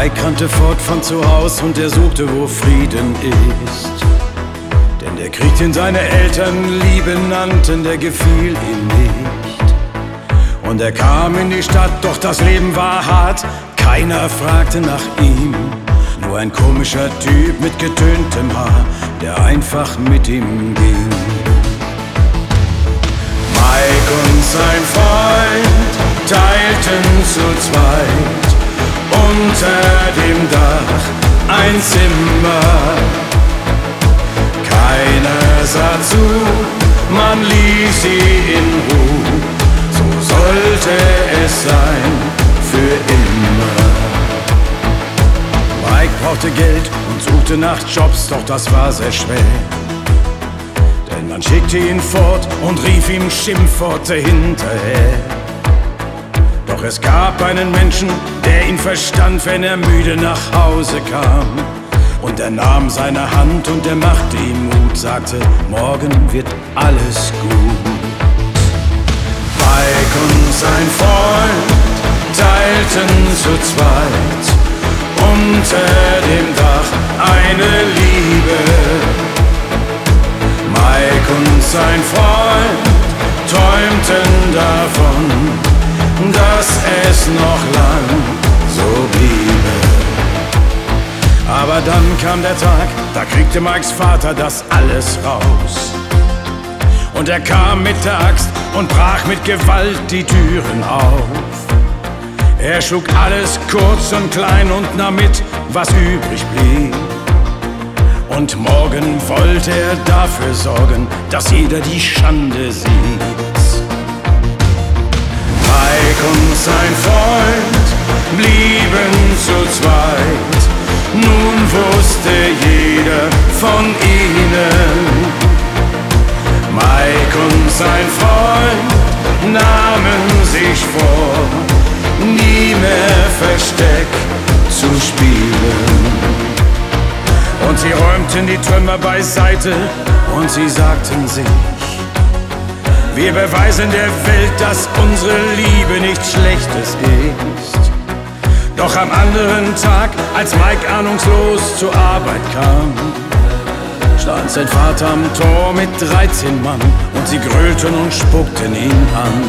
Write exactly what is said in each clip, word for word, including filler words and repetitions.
Mike rannte fort von zu Haus und er suchte, wo Frieden ist. Denn der Krieg, den seine Eltern Liebe nannten, der gefiel ihm nicht. Und er kam in die Stadt, doch das Leben war hart. Keiner fragte nach ihm, nur ein komischer Typ mit getöntem Haar, der einfach mit ihm ging. Mike und sein Freund teilten zu zweit unter dem Dach ein Zimmer. Keiner sah zu, man ließ sie in Ruhe, so sollte es sein für immer. Mike brauchte Geld und suchte nach Jobs, doch das war sehr schwer. Denn man schickte ihn fort und rief ihm Schimpfworte hinterher. Doch es gab einen Menschen, der ihn verstand, wenn er müde nach Hause kam. Und er nahm seine Hand und er machte ihm Mut, sagte, morgen wird alles gut. Mike und sein Freund teilten zu zweit unter dem Dach eine Liebe. Mike und sein Freund träumten davon, dass es noch lang so bliebe. Aber dann kam der Tag, da kriegte Mikes Vater das alles raus. Und er kam mit der Axt und brach mit Gewalt die Türen auf. Er schlug alles kurz und klein und nahm mit, was übrig blieb. Und morgen wollte er dafür sorgen, dass jeder die Schande sieht. Mike und sein Freund blieben zu zweit. Nun wusste jeder von ihnen. Mike und sein Freund nahmen sich vor, nie mehr Versteck zu spielen. Und sie räumten die Trümmer beiseite und sie sagten sich, wir beweisen der Welt, dass unsere Liebe nichts Schlechtes ist. Doch am anderen Tag, als Mike ahnungslos zur Arbeit kam, stand sein Vater am Tor mit dreizehn Mann und sie grölten und spuckten ihn an.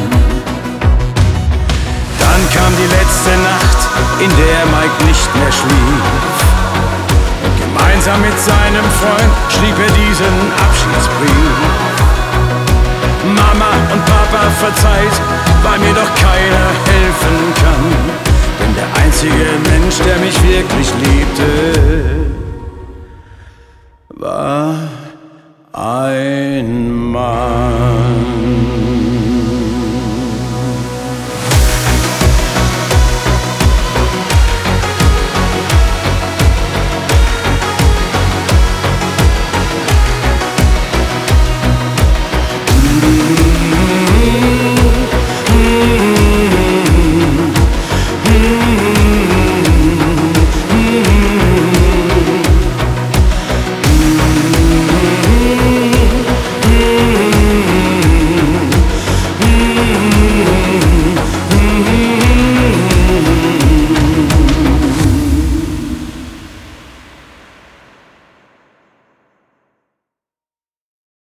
Dann kam die letzte Nacht, in der Mike nicht mehr schlief. Und gemeinsam mit seinem Freund schrieb er diesen Abschiedsbrief. Mama und Papa, verzeiht, weil mir doch keiner helfen kann. Denn der einzige Mensch, der mich wirklich liebte, war ein Mann.